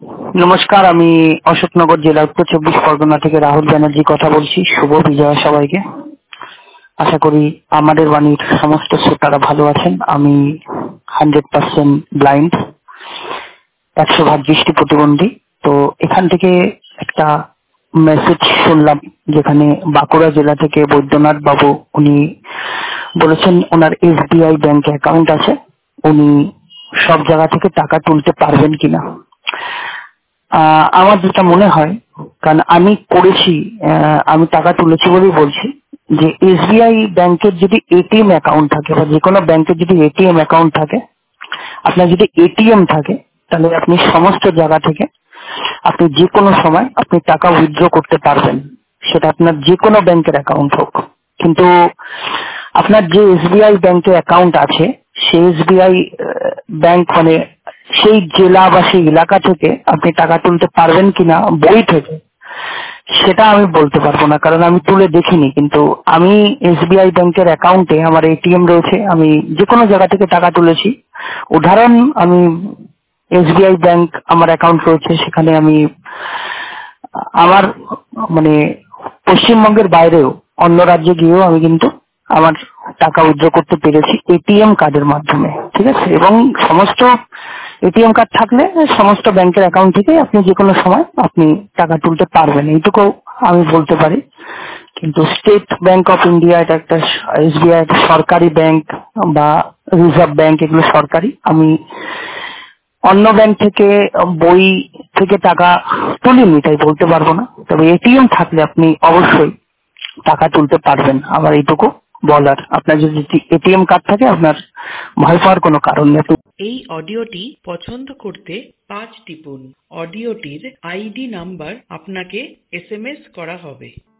নমস্কার, আমি অশোকনগর জেলার উত্তর 24 পরগনা থেকে রাহুল ব্যানার্জি কথা বলছি। শুভ বিজয়া সবাইকে। আশা করি আমাদের বাণীর সমস্ত শ্রোতারা ভালো আছেন। আমি 100% ব্লাইন্ড, 100% দৃষ্টি প্রতিবন্ধী। তো এখান থেকে একটা মেসেজ শুনলাম, যেখানে বাঁকুড়া জেলা থেকে বৈদ্যনাথ বাবু উনি বলেছেন ওনার SBI ব্যাংকে অ্যাকাউন্ট আছে, উনি সব জায়গা থেকে টাকা তুলতে পারবেন কিনা। আমার যেটা মনে হয়, কারণ আমি করেছি, আমি টাকা তুলেছি বলেই বলছি, যে SBI ব্যাংকের যদি এটিএম অ্যাকাউন্ট থাকে বা যে কোনো ব্যাংকের যদি এটিএম অ্যাকাউন্ট থাকে, আপনার যদি এটিএম থাকে, তাহলে আপনি সমস্ত জায়গা থেকে আপনি যে কোনো সময় আপনি টাকা উইথড্র করতে পারবেন, সেটা আপনার যে কোনো ব্যাংকের অ্যাকাউন্ট হোক। কিন্তু আপনার যে SBI ব্যাংকে অ্যাকাউন্ট আছে, সেই SBI ব্যাংক মানে সেই জেলা বা সেই এলাকা থেকে আপনি টাকা তুলতে পারবেন কিনা বই থেকে, সেটা আমি বলতে পারবো না, কারণ আমি তুলে দেখিনি। কিন্তু আমি SBI ব্যাংকের অ্যাকাউন্টে আমার এটিএম রয়েছে, আমি যে কোনো জায়গা থেকে টাকা তুলেছি। উদাহরণ, আমি SBI ব্যাংক আমার অ্যাকাউন্ট রয়েছে, সেখানে আমি আমার মানে পশ্চিমবঙ্গের বাইরেও অন্য রাজ্যে গিয়েও আমি কিন্তু আমার টাকা উইথড্র করতে পেরেছি এটিএম কার্ডের মাধ্যমে, ঠিক আছে। এবং সমস্ত এটিএম কার্ড থাকলে সমস্ত ব্যাংকের অ্যাকাউন্ট থেকে আপনি যে কোনো সময় আপনি টাকা তুলতে পারবেন, এইটুকু আমি বলতে পারি। কিন্তু স্টেট ব্যাংক অফ ইন্ডিয়া এটা একটা, SBI একটা সরকারি ব্যাংক, বা রিজার্ভ ব্যাংক, এগুলো সরকারি। আমি অন্য ব্যাংক থেকে বই থেকে টাকা তুলিনি, তাই বলতে পারবো না। তবে এটিএম থাকলে আপনি অবশ্যই টাকা তুলতে পারবেন, আমার এইটুকু বলার। আপনার যদি এটিএম কার্ড থাকে, আপনার ভয় পাওয়ার কোনো কারণ নেই। এই অডিওটি পছন্দ করতে 5 টিপুন। অডিওটির ID নাম্বার আপনাকে SMS করা হবে।